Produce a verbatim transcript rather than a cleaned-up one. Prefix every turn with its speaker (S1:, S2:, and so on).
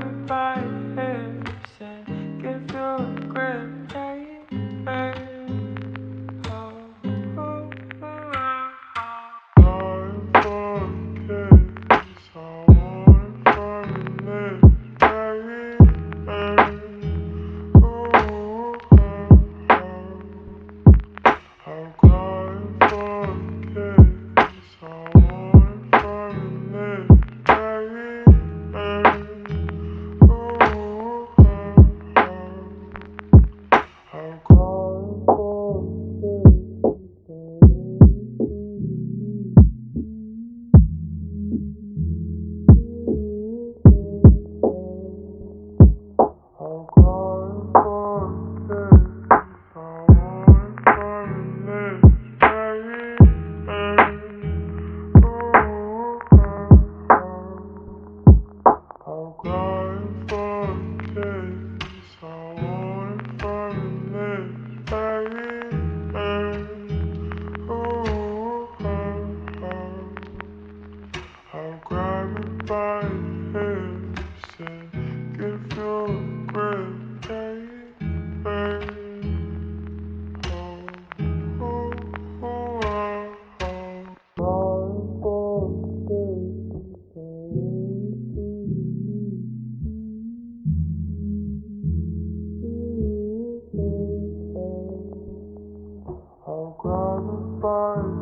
S1: me by the hips and give you a grip, hey, hey. Oh, oh, oh. I'm for a kiss, I want for a lift, hey, hey. Oh, oh, oh. I'm crying for a kiss, I want for a lift, hey, hey. Oh, oh, oh. I'm crying for a I'm crying for a kiss, I want for a lift, hey, hey. Oh, oh, oh. I'm crying for a kiss, I want for a lift, hey, hey. Oh, oh, oh. I'm grabbing by the hips and give you a grip, hey, hey. Oh, oh, oh, oh, oh. I'm grabbing by